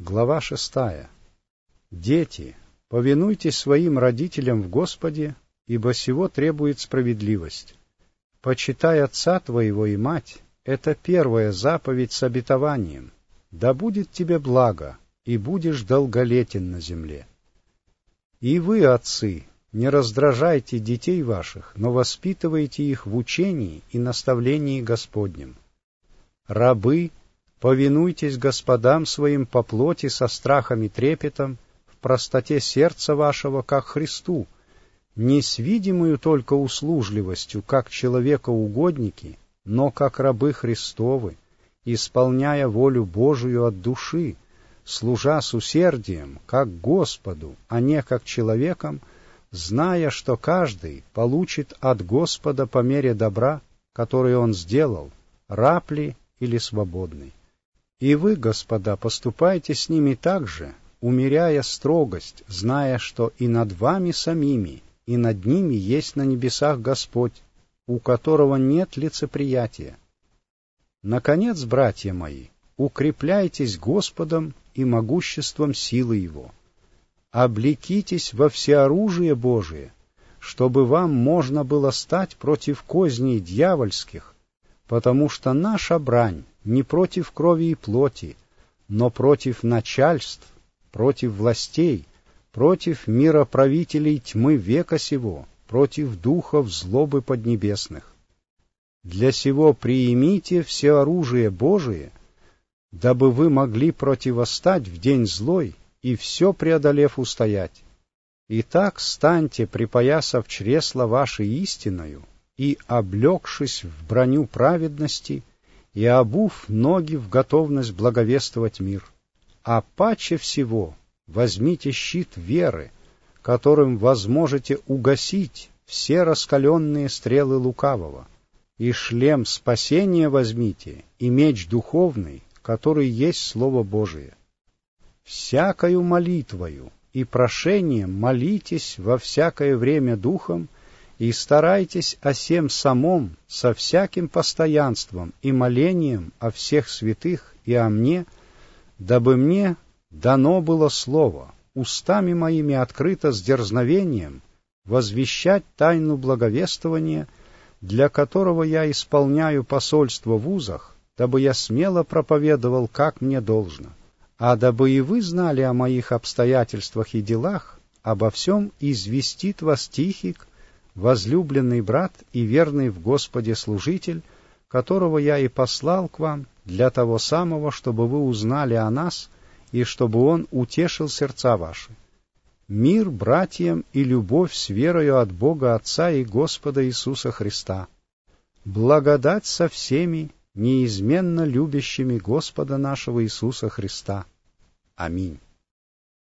Глава 6. Дети, повинуйтесь своим родителям в Господе, ибо сего требует справедливость. Почитай отца твоего и мать, это первая заповедь с обетованием. Да будет тебе благо, и будешь долголетен на земле. И вы, отцы, не раздражайте детей ваших, но воспитывайте их в учении и наставлении Господнем. Рабы, повинуйтесь господам своим по плоти со страхом и трепетом, в простоте сердца вашего, как Христу, не с видимою только услужливостью, как человекоугодники, но как рабы Христовы, исполняя волю Божию от души, служа с усердием, как Господу, а не как человекам, зная, что каждый получит от Господа по мере добра, которое он сделал, раб ли или свободный. И вы, господа, поступайте с ними так же, умеряя строгость, зная, что и над вами самими, и над ними есть на небесах Господь, у которого нет лицеприятия. Наконец, братья мои, укрепляйтесь Господом и могуществом силы Его. Облекитесь во всеоружие Божие, чтобы вам можно было стать против козней дьявольских, потому что наша брань не против крови и плоти, но против начальств, против властей, против мироправителей тьмы века сего, против духов злобы поднебесных. Для сего приимите все оружие Божие, дабы вы могли противостать в день злой и все преодолев устоять. Итак, станьте, припоясав чресла ваши истиною, и, облегшись в броню праведности, и обув ноги в готовность благовествовать мир. А паче всего возьмите щит веры, которым возможете угасить все раскаленные стрелы лукавого, и шлем спасения возьмите, и меч духовный, который есть Слово Божие. Всякою молитвою и прошением молитесь во всякое время духом, и старайтесь о сем самом со всяким постоянством и молением о всех святых и о мне, дабы мне дано было слово, устами моими открыто с дерзновением, возвещать тайну благовествования, для которого я исполняю посольство в узах, дабы я смело проповедовал, как мне должно, а дабы и вы знали о моих обстоятельствах и делах, обо всем известит вас Тихик, возлюбленный брат и верный в Господе служитель, которого я и послал к вам для того самого, чтобы вы узнали о нас и чтобы он утешил сердца ваши. Мир братьям и любовь с верою от Бога Отца и Господа Иисуса Христа. Благодать со всеми, неизменно любящими Господа нашего Иисуса Христа. Аминь.